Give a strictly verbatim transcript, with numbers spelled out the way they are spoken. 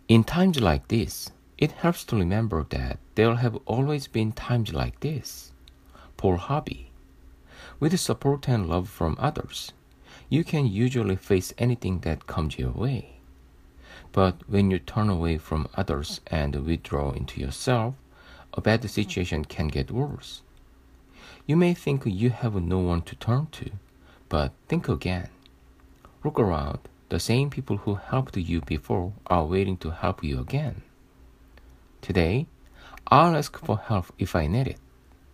In times like this, it helps to remember that there have always been times like this. Paul Harvey. With support and love from others, you can usually face anything that comes your way. But when you turn away from others and withdraw into yourself, a bad situation can get worse. You may think you have no one to turn to, but think again. Look around. The same people who helped you before are waiting to help you again. Today, I'll ask for help if I need it.